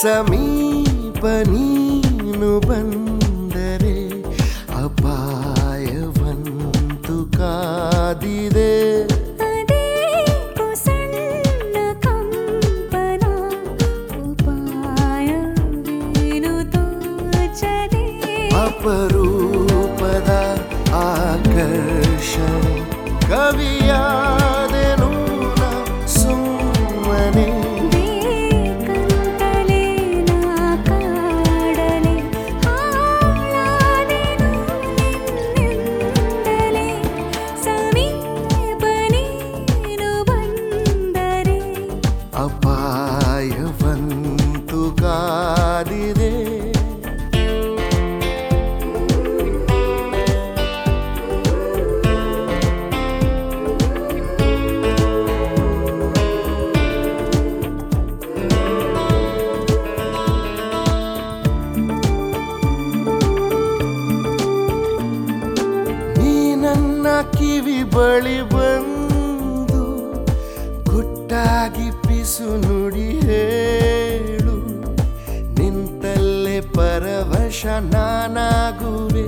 ಸಮೀಪ ನೀನು ಬಂದರೆ ಅಪಾಯವಂತು ಕಾದಿದೆ. ಸಣ್ಣ ಕಂಪನ ಉಪಾಯವೇನು ತೋಚದೆ. ಅಪರೂಪದ ಆಕರ್ಷಣೆ ಕವಿಯಾದೆನು ನಾ ಸುಮ್ಮನೆ. ಅಪಾಯವಂತು ಕಾದಿದೆ. ನೀ ನನ್ನ ಕಿವಿ ಬಳಿ ಬಂದು ಗುಟ್ಟಾಗಿ ಪಿಸು ನುಡಿ ಹೇಳು. ನಿಂತಲ್ಲೇ ಪರವಶ ನಾನಾಗುವೆ.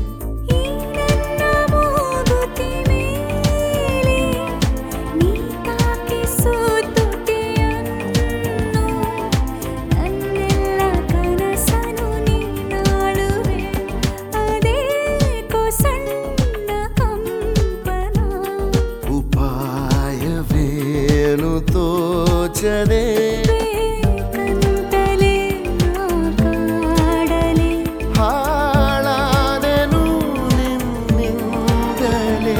ಉಪಾಯವೇನು ತೋಚದೆ. ಹಾಳಾದೆನು ನಿನ್ನಿಂದಲೇ.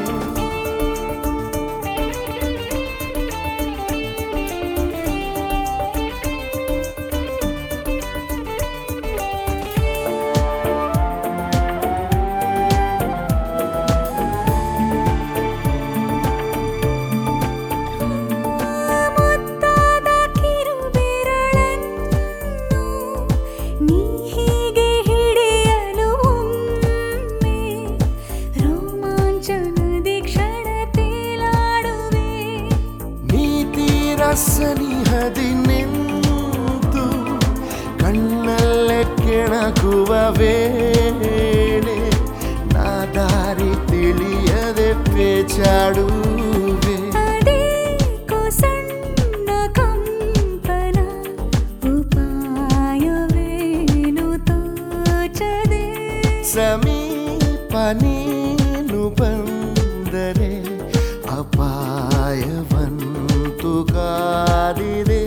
ಸನಿಹದಿ ನಿಂತು ಕಣ್ಣಲ್ಲೇ ಕೆಣಕುವ ವೇಳೆ ನಾ ದಾರಿ ತಿಳಿಯದೆ ಪೇಚಾಡುವೆ. ಸಣ್ಣ ಕಂಪನ ಉಪಾಯವೇನು ತೋಚದೆ. ಸಮೀಪ ನೀನು ಬಂದರೆ ಅಪಾಯವಂತು ಕಾದಿದೆ.